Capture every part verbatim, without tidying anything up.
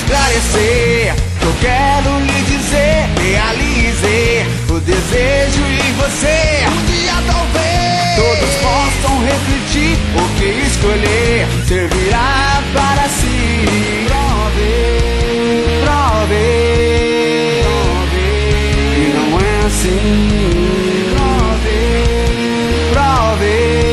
esclarecer. Eu quero lhe dizer, realize o desejo em você. Um dia talvez todos possam refletir, o que escolher servirá para si. Prove, prove, que não é assim. Prove, prove,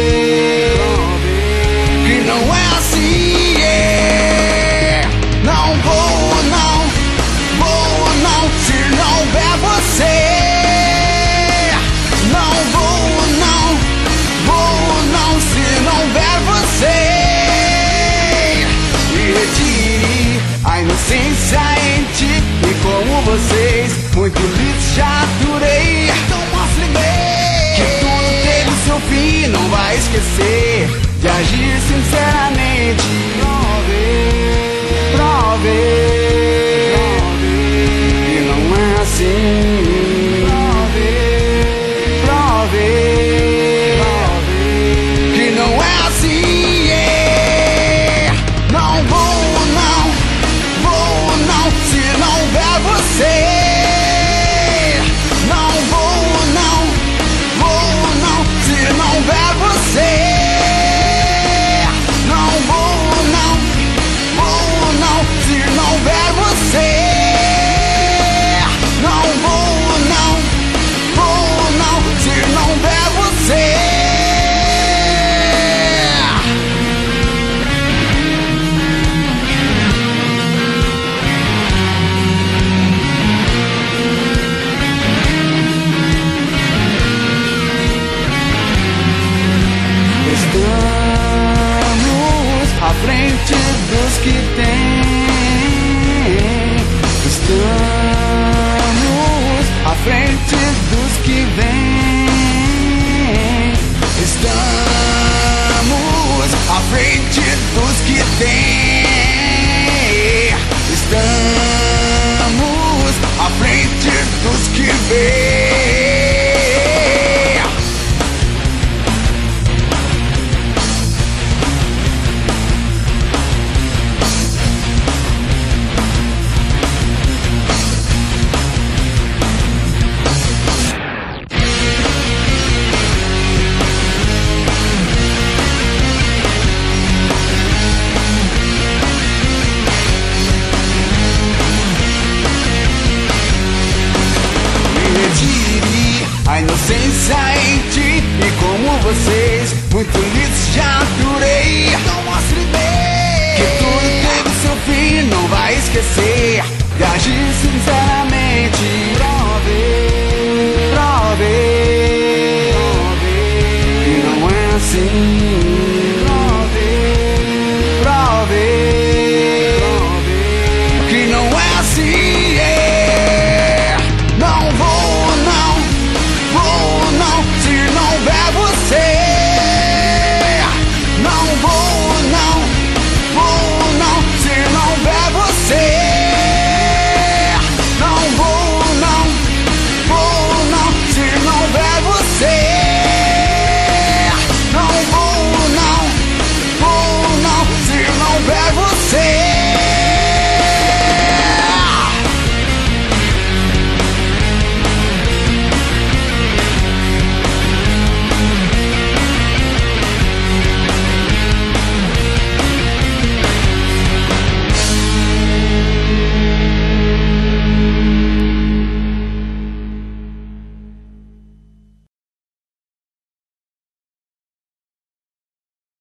que não é assim. Yeah. Não vou, não vou, não, se não houver você. Não vou, não vou, não, se não houver você. E retire a inocência em ti, e como vocês, muito lindo já adorei. Então mostre-me que tudo teve seu fim, não vai esquecer de agir sinceramente. Prove, prove, que não é assim. Prove, prove, que não é assim. Yeah. Não vou, não vou, não, se não houver você. Não vou, não vou, não, se não houver você. Não vou, não vou, não, se não houver você. Não vou, não vou, não, se não houver você. Estamos à frente dos que têm. Estamos à frente dos que vêm. Estamos à frente dos que têm. Estamos à frente dos que vêm. A inocência em ti, e como vocês, muito lidos já adorei. Então mostre-me que tudo teve seu fim, não vai esquecer de agir sinceramente.